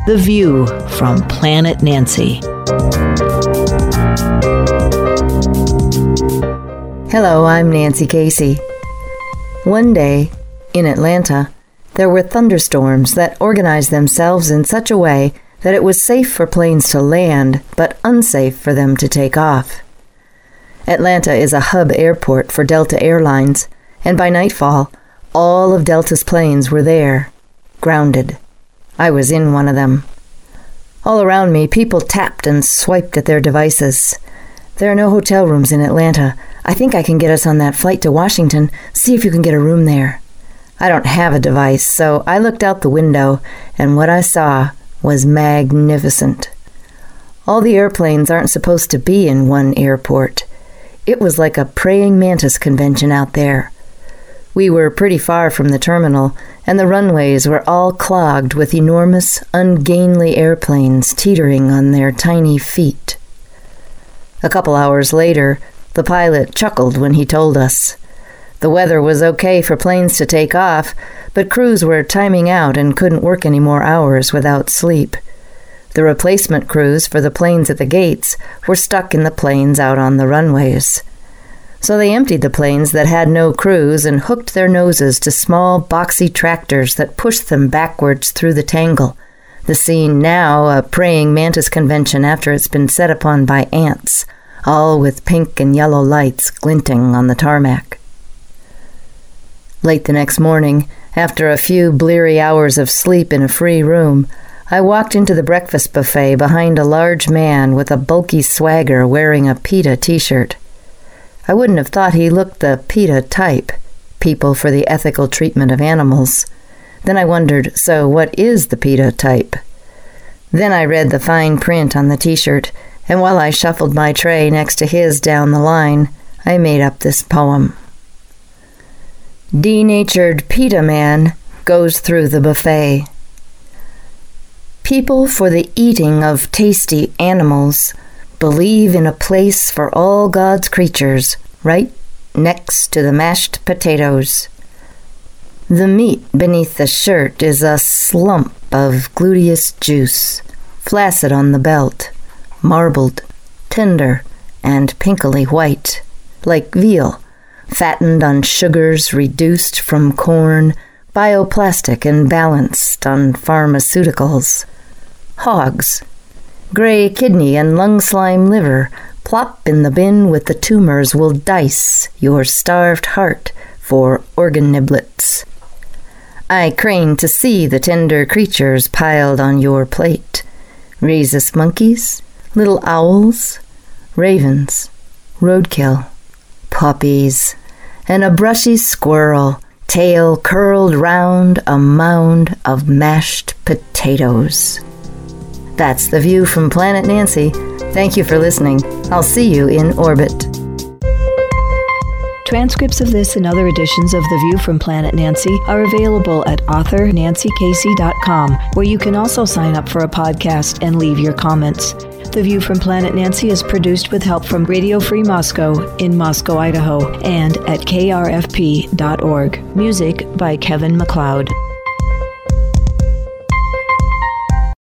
The View from Planet Nancy. Hello, I'm Nancy Casey. One day, in Atlanta, there were thunderstorms that organized themselves in such a way that it was safe for planes to land, but unsafe for them to take off. Atlanta is a hub airport for Delta Airlines, and by nightfall, all of Delta's planes were there, grounded. I was in one of them. All around me, people tapped and swiped at their devices. There are no hotel rooms in Atlanta. I think I can get us on that flight to Washington. See if you can get a room there. I don't have a device, so I looked out the window, and what I saw was magnificent. All the airplanes aren't supposed to be in one airport. It was like a praying mantis convention out there. We were pretty far from the terminal, and the runways were all clogged with enormous, ungainly airplanes teetering on their tiny feet. A couple hours later, the pilot chuckled when he told us. The weather was okay for planes to take off, but crews were timing out and couldn't work any more hours without sleep. The replacement crews for the planes at the gates were stuck in the planes out on the runways. So they emptied the planes that had no crews and hooked their noses to small, boxy tractors that pushed them backwards through the tangle. The scene now a praying mantis convention after it's been set upon by ants, all with pink and yellow lights glinting on the tarmac. Late the next morning, after a few bleary hours of sleep in a free room, I walked into the breakfast buffet behind a large man with a bulky swagger wearing a PETA t-shirt. I wouldn't have thought he looked the PETA type, People for the Ethical Treatment of Animals. Then I wondered, so what is the PETA type? Then I read the fine print on the t-shirt, and while I shuffled my tray next to his down the line, I made up this poem. Denatured PETA man goes through the buffet. People for the eating of tasty animals believe in a place for all God's creatures, right next to the mashed potatoes. The meat beneath the shirt is a slump of gluteus juice, flaccid on the belt, marbled, tender, and pinkily white, like veal, fattened on sugars reduced from corn, bioplastic and balanced on pharmaceuticals. Hogs, gray kidney and lung slime liver, plop in the bin with the tumors will dice your starved heart for organ niblets. I crane to see the tender creatures piled on your plate. Rhesus monkeys, little owls, ravens, roadkill, puppies, and a brushy squirrel, tail curled round a mound of mashed potatoes. That's The View from Planet Nancy. Thank you for listening. I'll see you in orbit. Transcripts of this and other editions of The View from Planet Nancy are available at authornancykasey.com, where you can also sign up for a podcast and leave your comments. The View from Planet Nancy is produced with help from Radio Free Moscow in Moscow, Idaho, and at krfp.org. Music by Kevin MacLeod.